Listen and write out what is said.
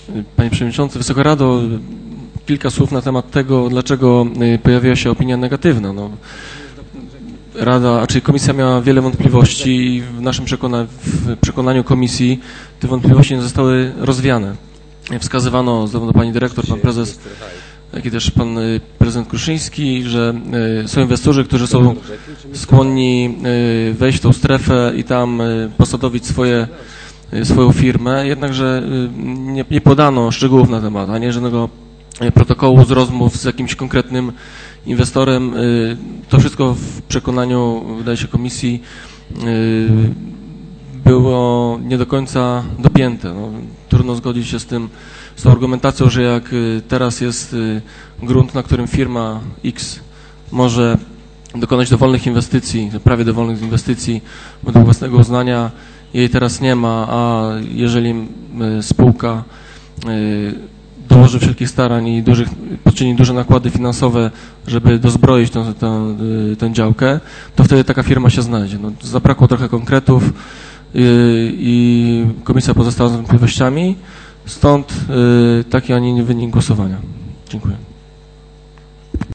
Panie Przewodniczący, Wysoka Rado, kilka słów na temat tego, dlaczego pojawiła się opinia negatywna. No, Komisja miała wiele wątpliwości i w naszym przekonaniu komisji te wątpliwości nie zostały rozwiane. Wskazywano zarówno pani dyrektor, pan prezes, jak i też pan prezydent Kruszyński, że są inwestorzy, którzy są skłonni wejść w tą strefę i tam posadowić swoją firmę, jednakże nie podano szczegółów na temat, ani żadnego protokołu z rozmów z jakimś konkretnym inwestorem. To wszystko w przekonaniu, wydaje się, komisji było nie do końca dopięte. No, trudno zgodzić się z tą argumentacją, że jak teraz jest grunt, na którym firma X może dokonać dowolnych inwestycji, prawie dowolnych inwestycji według własnego uznania, jej teraz nie ma, a jeżeli spółka dołoży wszelkich starań i poczyni duże nakłady finansowe, żeby dozbroić tę działkę, to wtedy taka firma się znajdzie. No, zabrakło trochę konkretów i komisja pozostała z wątpliwościami, stąd taki, a nie inny wynik głosowania. Dziękuję.